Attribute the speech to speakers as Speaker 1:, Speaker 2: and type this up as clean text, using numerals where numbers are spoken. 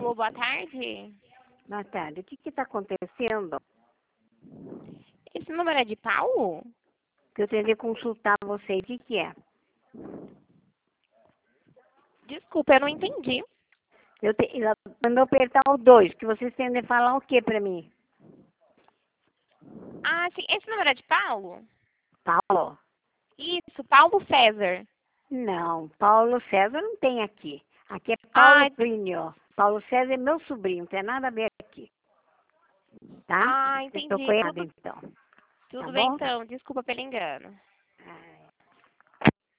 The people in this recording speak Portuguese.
Speaker 1: Alô, boa tarde.
Speaker 2: Boa tarde. O que está acontecendo?
Speaker 1: Esse número é de Paulo?
Speaker 2: Que eu tentei consultar vocês. O que é?
Speaker 1: Desculpa, eu não entendi.
Speaker 2: Ela mandou apertar o 2, que vocês tendem a falar o que para mim?
Speaker 1: Ah, sim. Esse número é de Paulo?
Speaker 2: Paulo?
Speaker 1: Isso, Paulo César.
Speaker 2: Não, Paulo César não tem aqui. Aqui é Paulo
Speaker 1: Ah,
Speaker 2: Plínio. Paulo César é meu sobrinho, não tem nada a ver aqui. Tá? Você
Speaker 1: entendi.
Speaker 2: tocou errado, então. Tá
Speaker 1: Tudo bem
Speaker 2: bom?
Speaker 1: então. Desculpa pelo engano.